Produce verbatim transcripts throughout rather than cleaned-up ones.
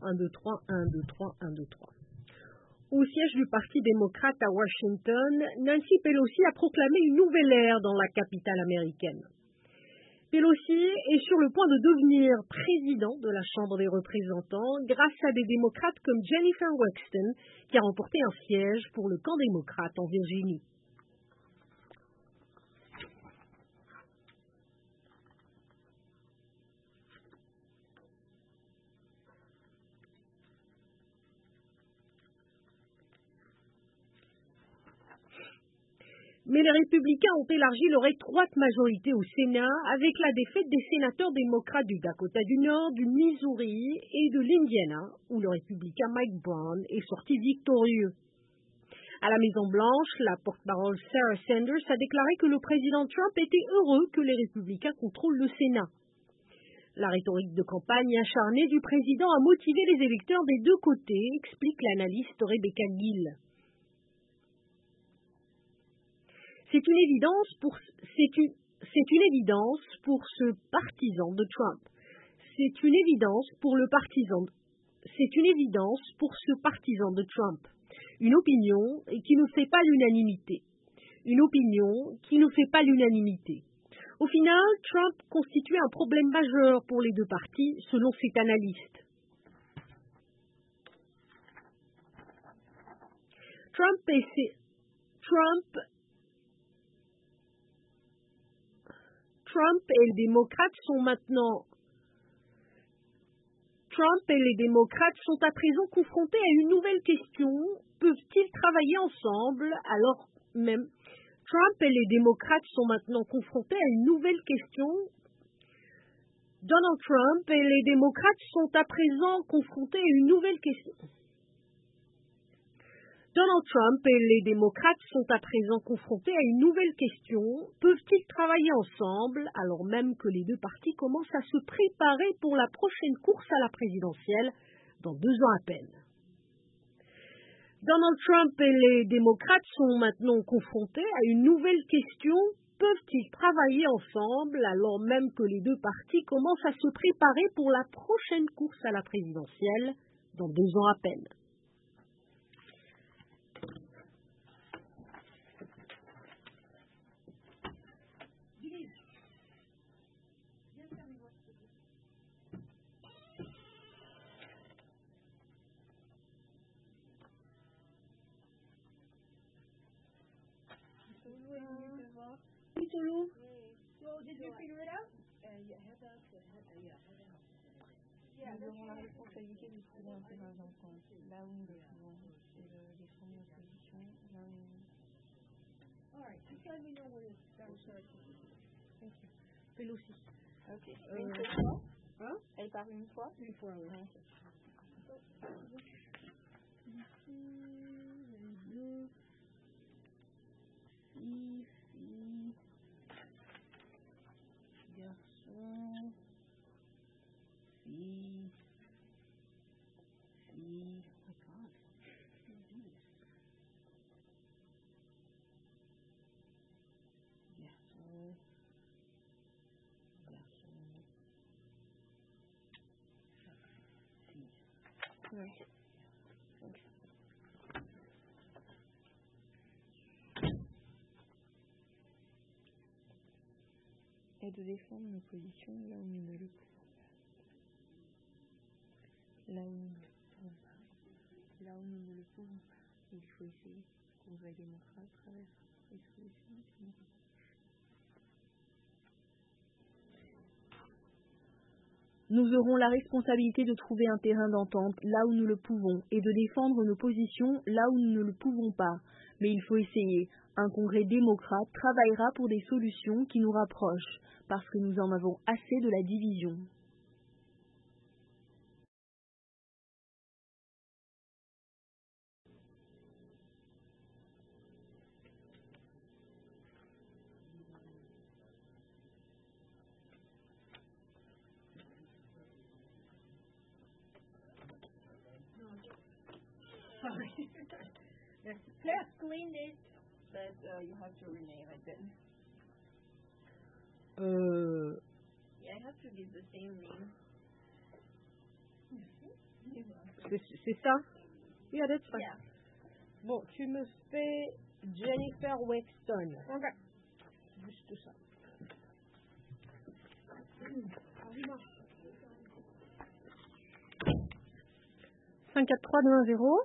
un, deux, trois, un, deux, trois, un, deux, trois. Au siège du Parti démocrate à Washington, Nancy Pelosi a proclamé une nouvelle ère dans la capitale américaine. Pelosi est sur le point de devenir président de la Chambre des représentants grâce à des démocrates comme Jennifer Wexton, qui a remporté un siège pour le camp démocrate en Virginie. Mais les républicains ont élargi leur étroite majorité au Sénat avec la défaite des sénateurs démocrates du Dakota du Nord, du Missouri et de l'Indiana, où le républicain Mike Brown est sorti victorieux. À la Maison-Blanche, la porte-parole Sarah Sanders a déclaré que le président Trump était heureux que les républicains contrôlent le Sénat. La rhétorique de campagne acharnée du président a motivé les électeurs des deux côtés, explique l'analyste Rebecca Gill. C'est une évidence pour c'est une c'est une évidence pour ce partisan de Trump. C'est une évidence pour le partisan. C'est une évidence pour ce partisan de Trump. Une opinion qui ne fait pas l'unanimité. Une opinion qui ne fait pas l'unanimité. Au final, Trump constitue un problème majeur pour les deux partis, selon cet analyste. Trump et ses Trump Trump et les démocrates sont maintenant Trump et les démocrates sont à présent confrontés à une nouvelle question. Peuvent-ils travailler ensemble alors même Trump et les démocrates sont maintenant confrontés à une nouvelle question. Donald Trump et les démocrates sont à présent confrontés à une nouvelle question. Donald Trump et les démocrates sont à présent confrontés à une nouvelle question. Peuvent-ils travailler ensemble alors même que les deux partis commencent à se préparer pour la prochaine course à la présidentielle dans deux ans à peine? Donald Trump et les démocrates sont maintenant confrontés à une nouvelle question. Peuvent-ils travailler ensemble alors même que les deux partis commencent à se préparer pour la prochaine course à la présidentielle dans deux ans à peine? Solo. So did you figure it out? Uh, yeah, head up, head, uh, yeah, head up. Yeah, nous avons la responsabilité de trouver un terrain d'entente. Là où nous devons et de défendre nos positions, là où... All right, just let me know when it's done. Thank you. Pelosi. Ok. Euh, une fois? Hein? Elle part une fois? Une fois, oui. Ouais. Ici, fille, garçon, fille, fille, oh my God, garçon, garçon, fille. Ouais. Et de défendre nos positions là où nous ne le pouvons pas. Là où nous ne le pouvons pas. Là où nous ne le pouvons pas. Il faut essayer. Congrès démocrate traverse les solutions. Nous aurons la responsabilité de trouver un terrain d'entente là où nous le pouvons et de défendre nos positions là où nous ne le pouvons pas. Mais il faut essayer. Un congrès démocrate travaillera pour des solutions qui nous rapprochent, parce que nous en avons assez de la division. Sorry. Let's clean it, but uh, you have to rename it then. Euh... Yeah, I have to give the same name. C'est, c'est ça? Yeah, that's fine. Yeah. Bon, tu me fais Jennifer Wexton. Ok. Juste ça. cinq quatre trois deux un zéro.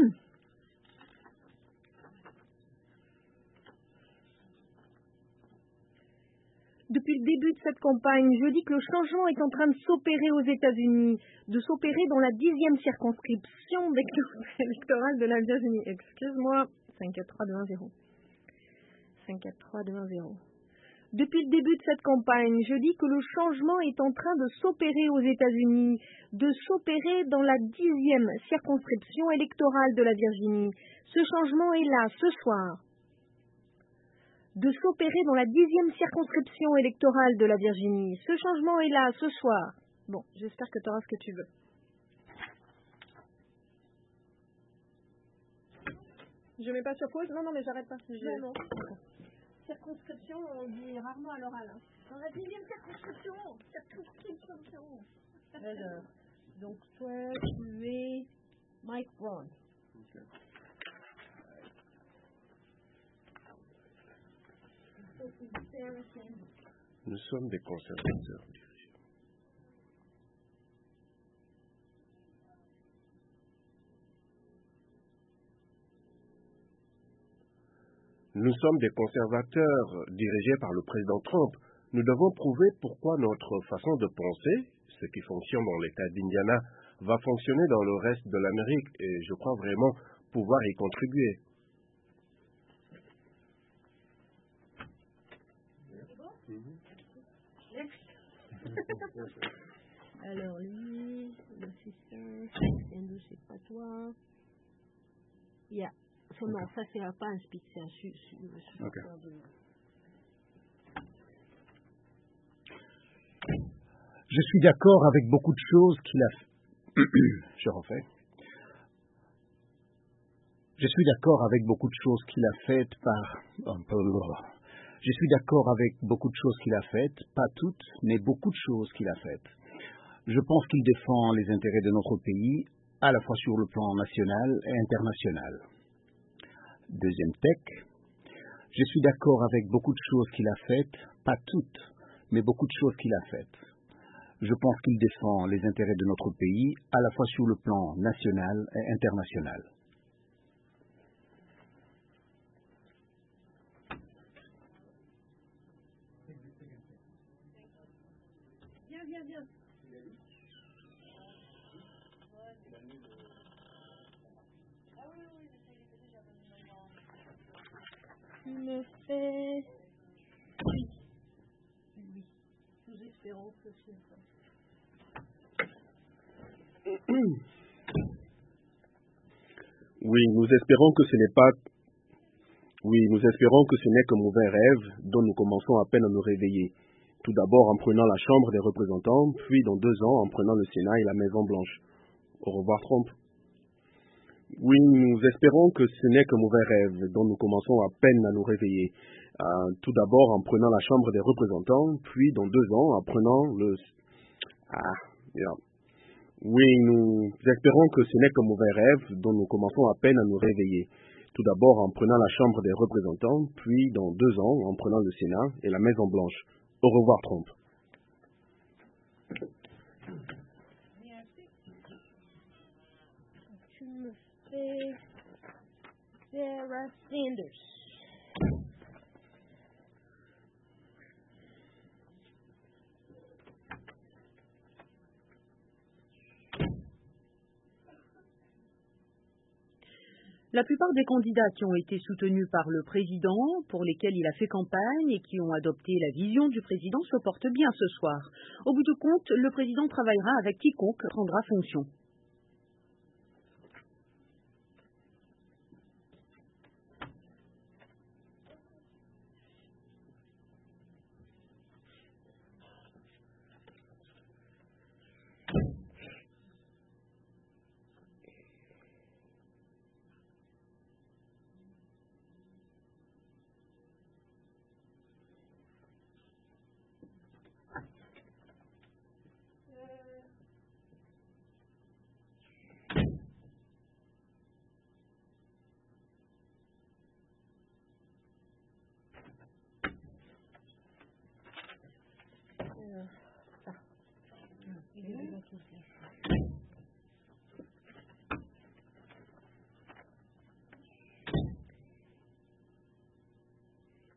Depuis le début de cette campagne, je dis que le changement est en train de s'opérer aux États-Unis, de s'opérer dans la dixième circonscription électorale de la Virginie. Excuse-moi, cinq quatre trois deux un zéro. cinq quatre trois deux un zéro. Depuis le début de cette campagne, je dis que le changement est en train de s'opérer aux États-Unis, de s'opérer dans la dixième circonscription électorale de la Virginie. Ce changement est là, ce soir. De s'opérer dans la dixième circonscription électorale de la Virginie. Ce changement est là, ce soir. Bon, j'espère que tu auras ce que tu veux. Je mets pas sur pause? Non, non, mais j'arrête pas. Je... Non, non. Circonscription, on dit rarement à l'oral. Hein. Dans la dixième circonscription. Circonscription. Alors, donc toi, tu es Mike Brown. Okay. Nous sommes des conservateurs dirigés. Nous sommes des conservateurs dirigés par le président Trump. Nous devons prouver pourquoi notre façon de penser, ce qui fonctionne dans l'État d'Indiana, va fonctionner dans le reste de l'Amérique et je crois vraiment pouvoir y contribuer. Alors lui, l'assistant, c'est pas toi. Yeah. So, non, ça c'est pas un speech, c'est un su, su, su Okay. de... Je suis d'accord avec beaucoup de choses qu'il a fait. Je refais. Je suis d'accord avec beaucoup de choses qu'il a faites par... Je suis d'accord avec beaucoup de choses qu'il a faites, pas toutes, mais beaucoup de choses qu'il a faites. Je pense qu'il défend les intérêts de notre pays, à la fois sur le plan national et international. Deuxième tech. Je suis d'accord avec beaucoup de choses qu'il a faites, pas toutes, mais beaucoup de choses qu'il a faites. Je pense qu'il défend les intérêts de notre pays, à la fois sur le plan national et international. Viens, viens, viens. Tu me fais... Oui. Oui. Nous espérons que c'est ça. Oui, nous espérons que ce n'est pas... Oui, nous espérons que ce n'est qu'un mauvais rêve dont nous commençons à peine à nous réveiller. Tout d'abord en prenant la Chambre des représentants, puis dans deux ans en prenant le Sénat et la Maison-Blanche. Au revoir, Trump. Oui, nous espérons que ce n'est qu'un mauvais rêve dont nous commençons à peine à nous réveiller. Euh, tout d'abord en prenant la Chambre des représentants, puis dans deux ans en prenant le... Ah, yeah. Oui, nous espérons que ce n'est qu'un mauvais rêve dont nous commençons à peine à nous réveiller. Tout d'abord en prenant la Chambre des représentants, puis dans deux ans en prenant le Sénat et la Maison-Blanche. Au revoir, Trump. Tu me fais Sarah Sanders. La plupart des candidats qui ont été soutenus par le président, pour lesquels il a fait campagne et qui ont adopté la vision du président se portent bien ce soir. Au bout du compte, le président travaillera avec quiconque prendra fonction.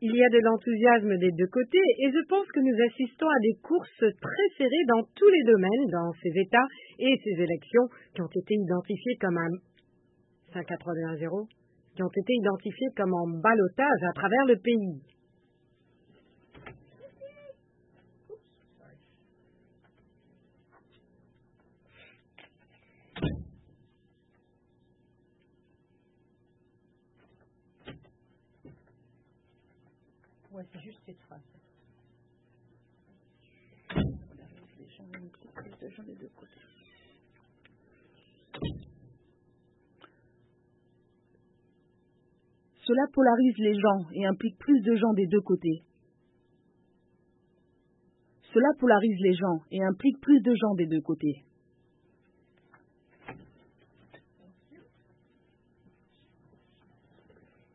Il y a de l'enthousiasme des deux côtés et je pense que nous assistons à des courses très serrées dans tous les domaines, dans ces États et ces élections qui ont été identifiées comme un cinq quatre-vingt-un zéro, qui ont été identifiées comme en ballottage à travers le pays. Ouais, c'est juste cette phrase. Les gens, les gens des deux côtés. Cela polarise les gens et implique plus de gens des deux côtés. Cela polarise les gens et implique plus de gens des deux côtés.